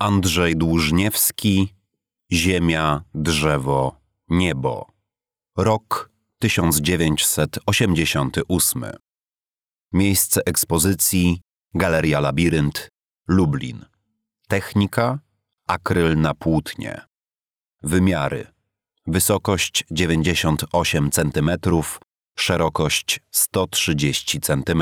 Andrzej Dłużniewski, Ziemia, drzewo, niebo. Rok 1988. Miejsce ekspozycji Galeria Labirynt, Lublin. Technika akryl na płótnie. Wymiary: wysokość 98 cm, szerokość 130 cm.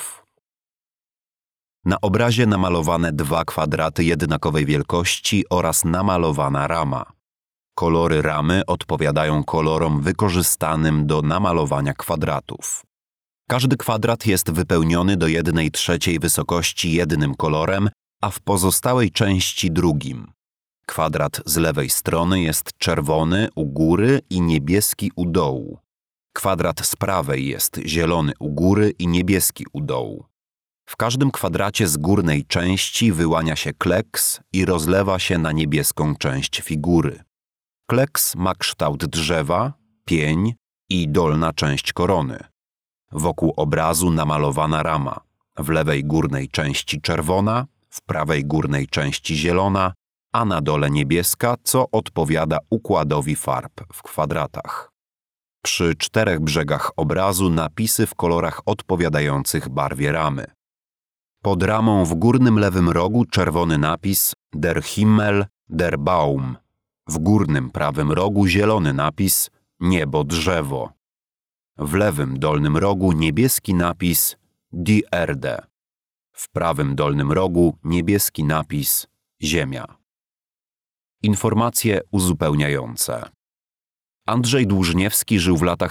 Na obrazie namalowane 2 kwadraty jednakowej wielkości oraz namalowana rama. Kolory ramy odpowiadają kolorom wykorzystanym do namalowania kwadratów. Każdy kwadrat jest wypełniony do 1/3 wysokości jednym kolorem, a w pozostałej części drugim. Kwadrat z lewej strony jest czerwony u góry i niebieski u dołu. Kwadrat z prawej jest zielony u góry i niebieski u dołu. W każdym kwadracie z górnej części wyłania się kleks i rozlewa się na niebieską część figury. Kleks ma kształt drzewa, pień i dolna część korony. Wokół obrazu namalowana rama. W lewej górnej części czerwona, w prawej górnej części zielona, a na dole niebieska, co odpowiada układowi farb w kwadratach. Przy 4 brzegach obrazu napisy w kolorach odpowiadających barwie ramy. Pod ramą w górnym lewym rogu czerwony napis Der Himmel, der Baum. W górnym prawym rogu zielony napis Niebo, drzewo. W lewym dolnym rogu niebieski napis Die Erde. W prawym dolnym rogu niebieski napis Ziemia. Informacje uzupełniające. Andrzej Dłużniewski żył w latach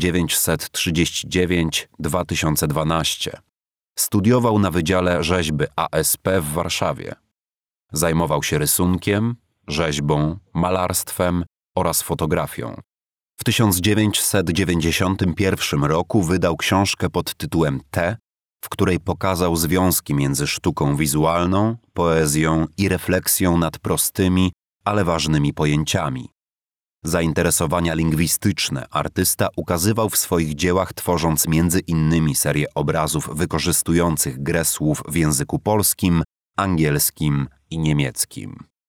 1939–2012. Studiował na Wydziale Rzeźby ASP w Warszawie. Zajmował się rysunkiem, rzeźbą, malarstwem oraz fotografią. W 1991 roku wydał książkę pod tytułem T, w której pokazał związki między sztuką wizualną, poezją i refleksją nad prostymi, ale ważnymi pojęciami. Zainteresowania lingwistyczne artysta ukazywał w swoich dziełach, tworząc między innymi serię obrazów wykorzystujących grę słów w języku polskim, angielskim i niemieckim.